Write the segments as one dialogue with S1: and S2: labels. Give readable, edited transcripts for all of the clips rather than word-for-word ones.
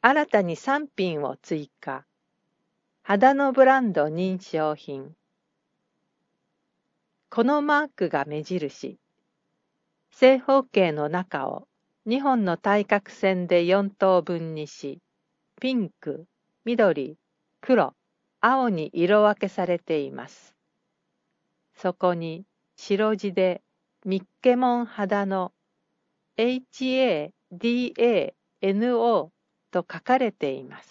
S1: 新たに3品を追加。肌のブランド認証品。このマークが目印。正方形の中を2本の対角線で4等分にし、ピンク、緑、黒、青に色分けされています。そこに白地でミッケモン肌の HADANO と書かれています。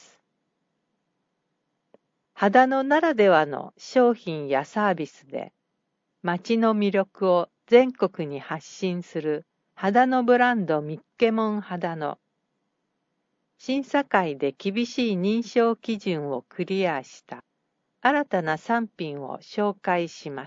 S1: 肌のならではの商品やサービスで街の魅力を全国に発信する肌のブランドミッケモン肌の審査会で厳しい認証基準をクリアした新たな3品を紹介します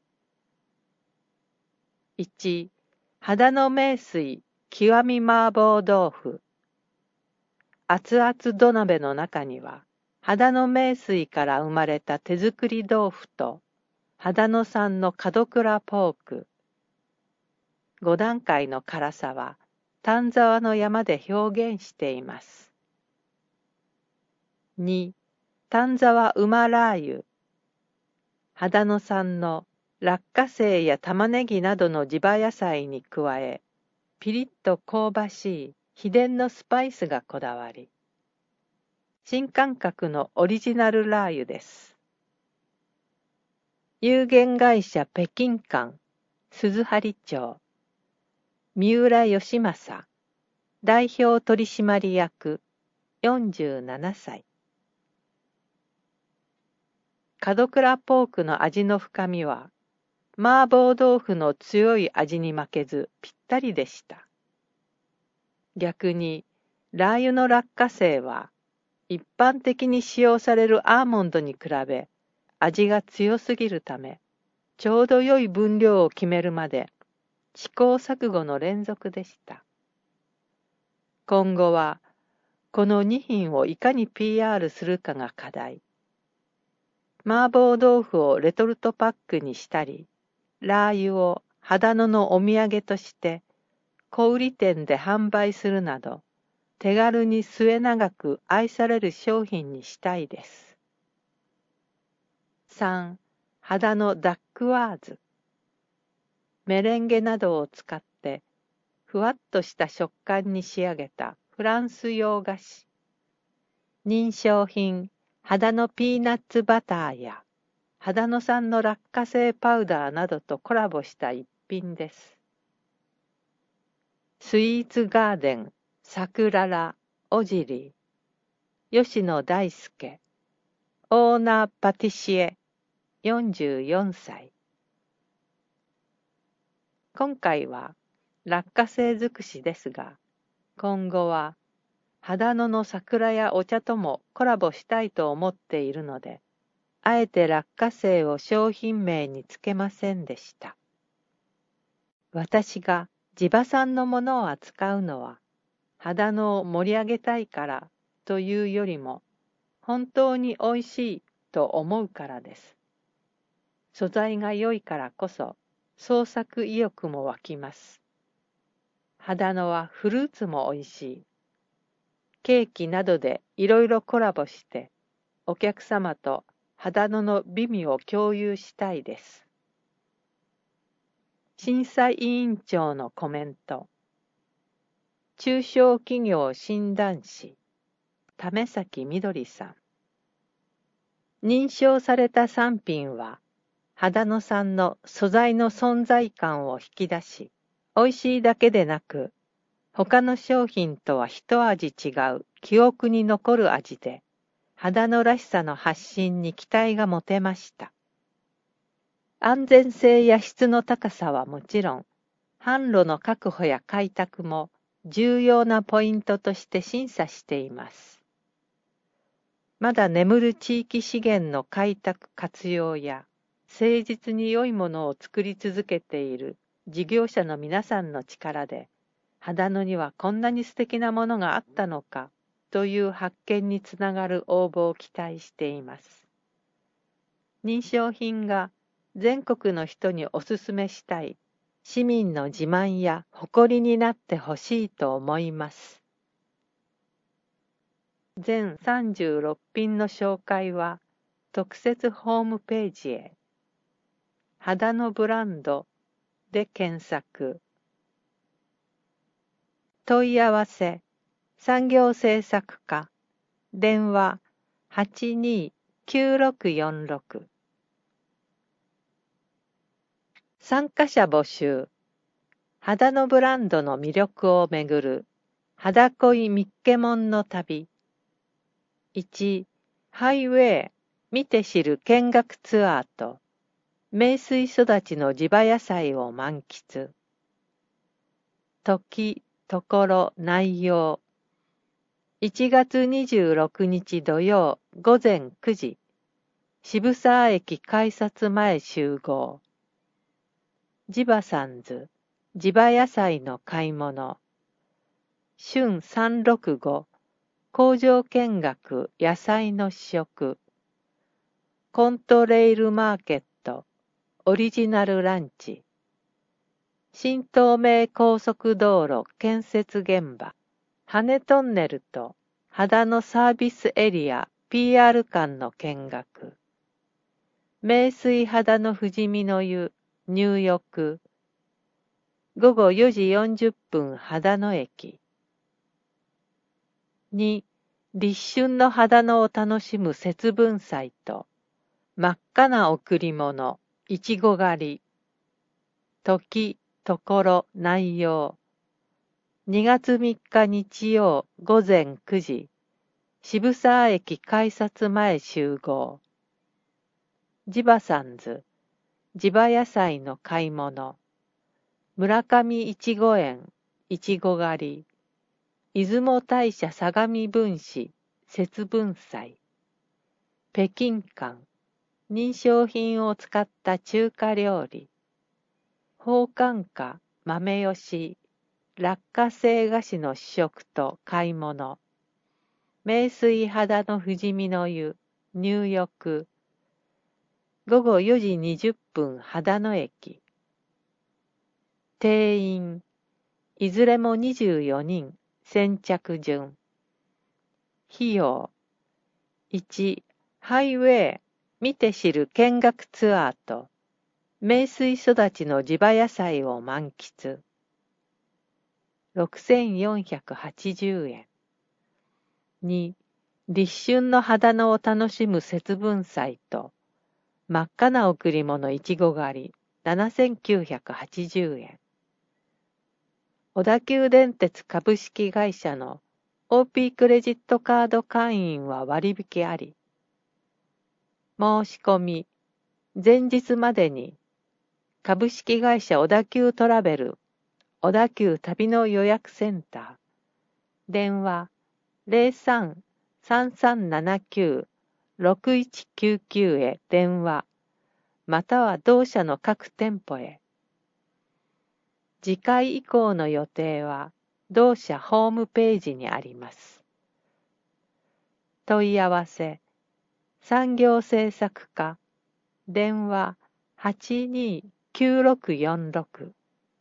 S1: 。1、肌の名水極み麻婆豆腐。熱々土鍋の中には肌の名水から生まれた手作り豆腐と肌の産の門倉ポーク。5段階の辛さは丹沢の山で表現しています。2、丹沢馬ラー油。秦野産の落花生や玉ねぎなどの地場野菜に加え、ピリッと香ばしい秘伝のスパイスがこだわり、新感覚のオリジナルラー油です。有限会社北京館鈴張町三浦義正代表取締役47歳。門倉ポークの味の深みは麻婆豆腐の強い味に負けずぴったりでした。逆にラー油の落花生は一般的に使用されるアーモンドに比べ味が強すぎるため、ちょうど良い分量を決めるまで試行錯誤の連続でした。今後はこの2品をいかに PR するかが課題。麻婆豆腐をレトルトパックにしたり、ラー油を秦野のお土産として小売店で販売するなど、手軽に末永く愛される商品にしたいです。3、秦野ダックワーズ。メレンゲなどを使ってふわっとした食感に仕上げたフランス洋菓子。認証品秦野ピーナッツバターや秦野産の落花生パウダーなどとコラボした一品です。スイーツガーデンさくららおじり吉野大輔オーナーパティシエ44歳。今回は落花生尽くしですが、今後は秦野の桜やお茶ともコラボしたいと思っているので、あえて落花生を商品名につけませんでした。私が地場産のものを扱うのは、秦野を盛り上げたいからというよりも、本当においしいと思うからです。素材が良いからこそ、創作意欲も湧きます。秦野はフルーツもおいしい。ケーキなどでいろいろコラボして、お客様と秦野の美味を共有したいです。審査委員長のコメント。中小企業診断士、為崎みどりさん。認証された3品は、秦野産の素材の存在感を引き出し、美味しいだけでなく、他の商品とは一味違う記憶に残る味で、秦野らしさの発信に期待が持てました。安全性や質の高さはもちろん、販路の確保や開拓も重要なポイントとして審査しています。まだ眠る地域資源の開拓活用や、誠実に良いものを作り続けている事業者の皆さんの力で、秦野にはこんなに素敵なものがあったのかという発見につながる応募を期待しています。認証品が全国の人におすすめしたい市民の自慢や誇りになってほしいと思います。 全36品の紹介は特設ホームページへ。肌のブランドで検索。問い合わせ、産業製作課、電話829646。参加者募集。肌のブランドの魅力をめぐる肌恋みっけもんの旅。1、ハイウェイ見て知る見学ツアーと名水育ちの地場野菜を満喫。時、ところ、内容。1月26日土曜午前9時、渋沢駅改札前集合。地場サンズ、地場野菜の買い物。春365、工場見学野菜の試食。コントレイルマーケット、オリジナルランチ。新東名高速道路建設現場。羽トンネルと秦野サービスエリア PR 間の見学。名水秦野富士見の湯入浴。午後4時40分秦野駅。2、立春の秦野を楽しむ節分祭と真っ赤な贈り物、いちご狩り。時、ところ、内容。2月3日日曜午前9時、渋沢駅改札前集合。地場サンズ、地場野菜の買い物。村上いちご園、いちご狩り。出雲大社相模分子、節分祭。北京館、認証品を使った中華料理。宝冠花、豆よし、落花生菓子の試食と買い物。名水秦野富士見の湯、入浴。午後4時20分秦野駅。定員、いずれも24人、先着順。費用。1、ハイウェイ、見て知る見学ツアーと、名水育ちの地場野菜を満喫。6480円。2、立春の秦野を楽しむ節分祭と、真っ赤な贈り物いちご狩り、7980円。小田急電鉄株式会社の OP クレジットカード会員は割引あり。申し込み、前日までに、株式会社小田急トラベル、小田急旅の予約センター、電話03-3379-6199へ電話、または同社の各店舗へ。次回以降の予定は同社ホームページにあります。問い合わせ、産業製作課、電話829646。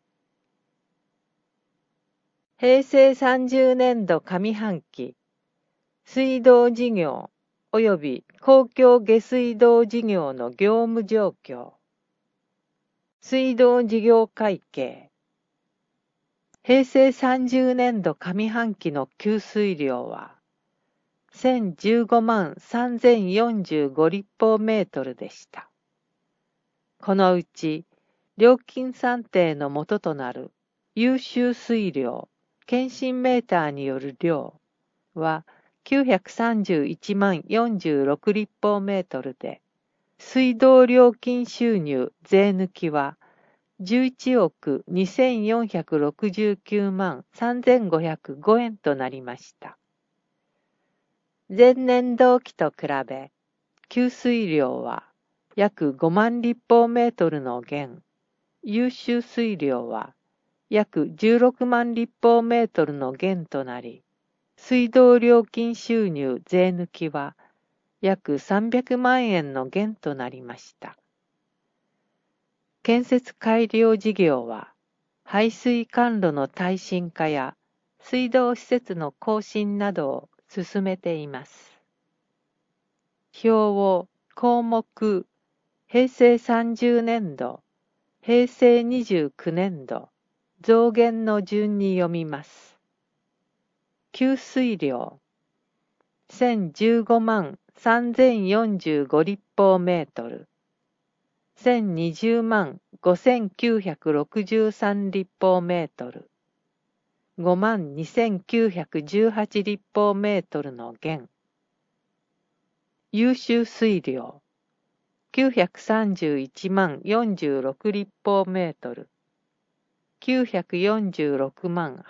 S1: 平成30年度上半期、水道事業及び公共下水道事業の業務状況。水道事業会計。平成30年度上半期の給水量は1015万3045立方メートルでした。このうち、料金算定の元となる優秀水量、検針メーターによる量は931万46立方メートルで、水道料金収入税抜きは11億2469万3505円となりました。前年同期と比べ、給水量は約5万立方メートルの減、優秀水量は約16万立方メートルの減となり、水道料金収入税抜きは約300万円の減となりました。建設改良事業は、排水管路の耐震化や水道施設の更新などを進めています。表を項目平成30年度、平成29年度、増減の順に読みます。給水量1015万3045立方メートル、1020万5963立方メートル、5万2918立方メートルの減。優秀水量931万46立方メートル、946万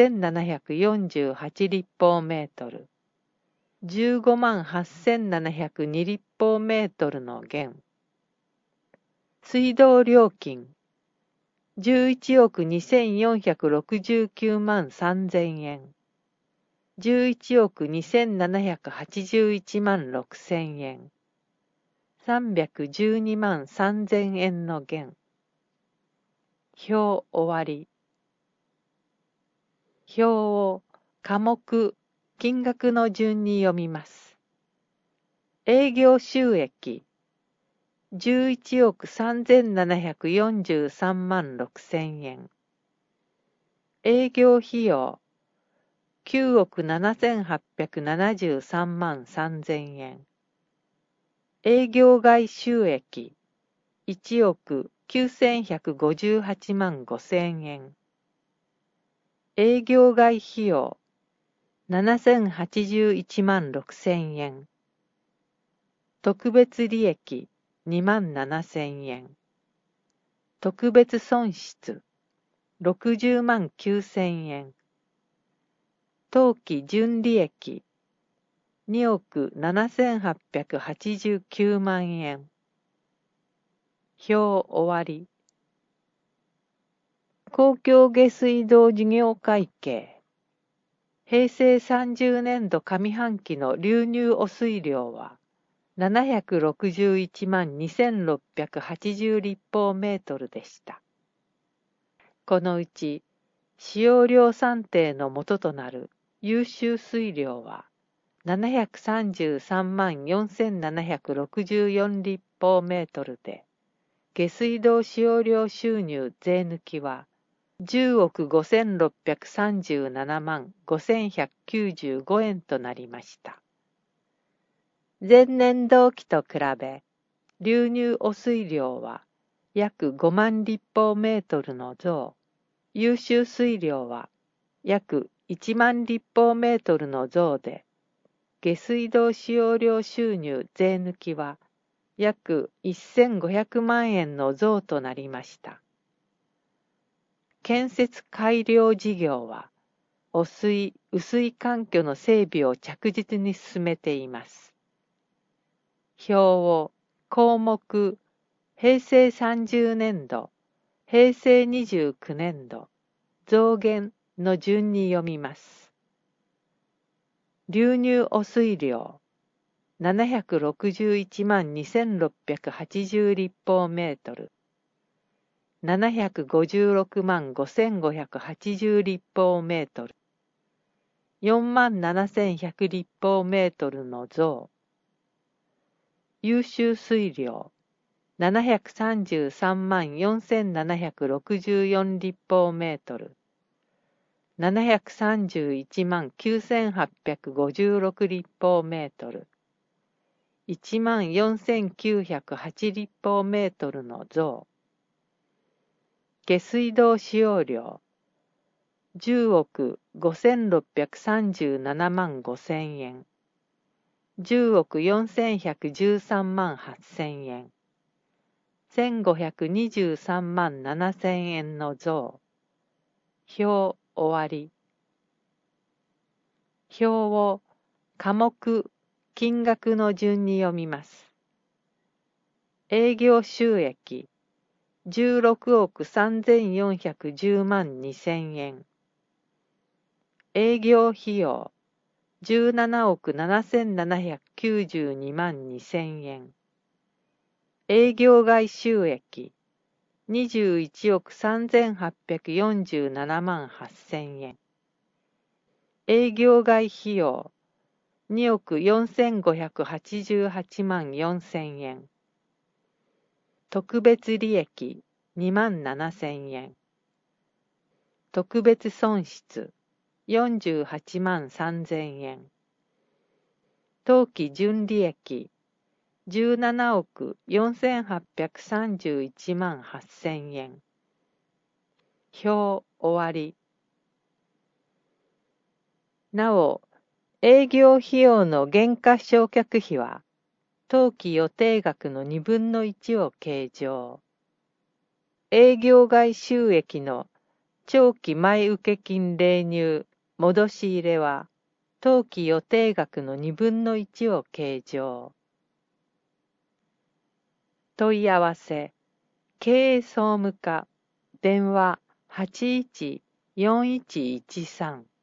S1: 8748立方メートル、15万8702立方メートルの減。水道料金11億2469万3000円、11億2781万6000円、312万3000円の減。表終わり。表を科目、金額の順に読みます。営業収益11億3743万6000円。営業費用9億7873万3000円。営業外収益1億9158万5000円。営業外費用7081万6000円。特別利益2万7000円。特別損失60万9000円。当期純利益2億7889万円。表終わり。公共下水道事業会計平成30年度上半期の流入汚水量は761万2680立方メートルでした。このうち使用量算定の元となる優秀水量は733万4764立方メートルで、下水道使用量収入税抜きは10億5637万5195円となりました。前年同期と比べ、流入汚水量は約5万立方メートルの増、優秀水量は約1万立方メートルの増で、下水道使用量収入税抜きは約1500万円の増となりました。建設改良事業は、汚水・雨水環境の整備を着実に進めています。表を項目平成30年度、平成29年度、増減の順に読みます。流入汚水量761万2680立方メートル、756万5580立方メートル、4万7100立方メートルの増。優秀水量733万4764立方メートル、731万9856立方メートル、1万4908立方メートルの増。下水道使用量10億5637万5000円、10億4113万8000円、1523万7000円の増。表終わり。表を科目、金額の順に読みます。営業収益16億3410万2000円。営業費用17億7792万2000円。営業外収益21億3847万8000円。営業外費用 2億4588万4000円。特別利益2万7000円。特別損失48万3000円。当期純利益17億4831万8000円。表終わり。なお、営業費用の減価償却費は、当期予定額の2分の1を計上。営業外収益の長期前受金例入戻し入れは、当期予定額の2分の1を計上。問い合わせ、経営総務課、電話814113